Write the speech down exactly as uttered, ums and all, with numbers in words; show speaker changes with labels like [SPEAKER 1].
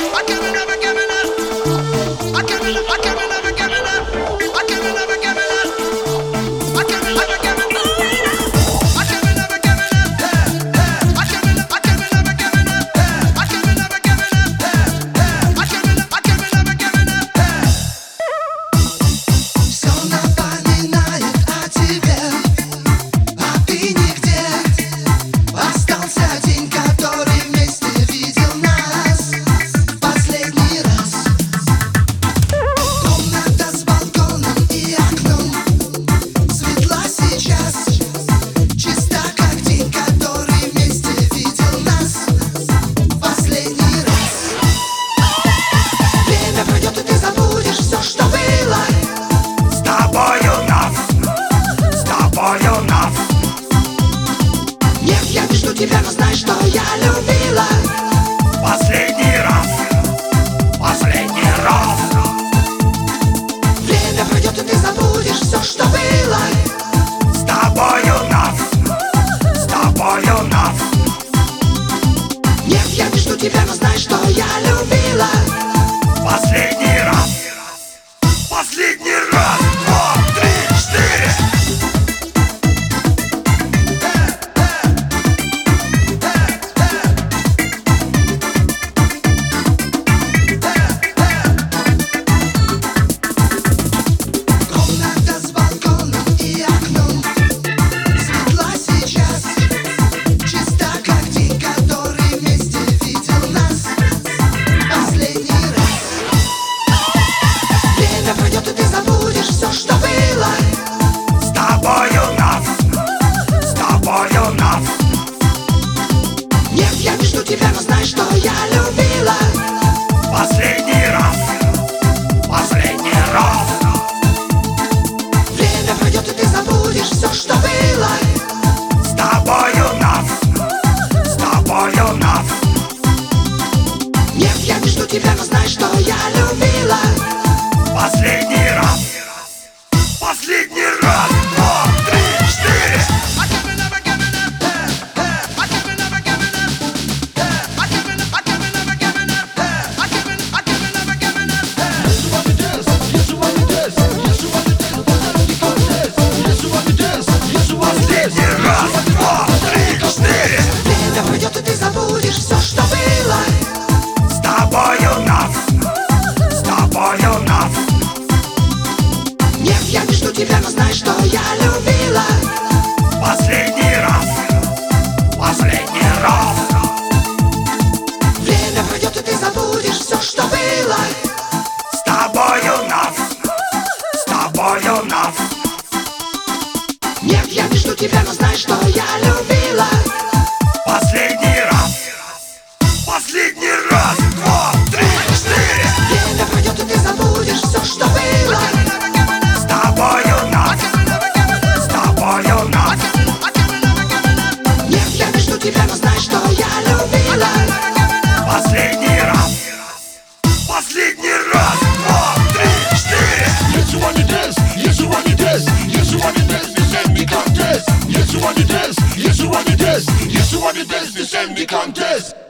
[SPEAKER 1] тебя, но знай, что я любила.
[SPEAKER 2] Последний раз, последний раз.
[SPEAKER 1] Время пройдет, и ты забудешь все, что было.
[SPEAKER 2] С тобою нас, с тобою нас.
[SPEAKER 1] Нет, я не жду тебя, но знай, что я любила.
[SPEAKER 2] Последний раз, последний раз. Два, три, четыре.
[SPEAKER 1] Пройдет, и ты забудешь все, что было.
[SPEAKER 2] С тобою нас, с тобою нас.
[SPEAKER 1] Нет, я не жду тебя, но знай, что я любила.
[SPEAKER 2] Последний раз, последний раз.
[SPEAKER 1] Время пройдет, и ты забудешь все, что было.
[SPEAKER 2] С тобою нас, с тобою нас.
[SPEAKER 1] Нет, я не жду тебя, но знай, что я любила.
[SPEAKER 2] Последний раз, последний раз. Два, три, четыре. Последний раз, два, три, четыре.
[SPEAKER 1] Время пройдет, и ты забудешь все, что было.
[SPEAKER 2] С тобою нас, с тобою нас.
[SPEAKER 1] Нет, я не жду тебя, но знай, что я любила.
[SPEAKER 2] Последний раз, последний раз.
[SPEAKER 1] Время пройдет, и ты забудешь все, что было.
[SPEAKER 2] С тобою нас, с тобою нас.
[SPEAKER 1] Нет, я не жду тебя, но знай, что я любила.
[SPEAKER 2] Последний раз, последний раз. Два, три, четыре.
[SPEAKER 1] Время пройдет, и ты забудешь все, что было.
[SPEAKER 2] С тобою нас, с тобою нас.
[SPEAKER 1] Нет, я не жду тебя, но знай, что я любила.
[SPEAKER 2] Последний раз, последний раз. Два, три, четыре.
[SPEAKER 3] Yes, you wanna dance, yes, you wanna dance, yes, you wanna dance, this ain't the contest. Yes, you wanna dance, yes, you wanna dance, yes, you wanna dance, this ain't the contest.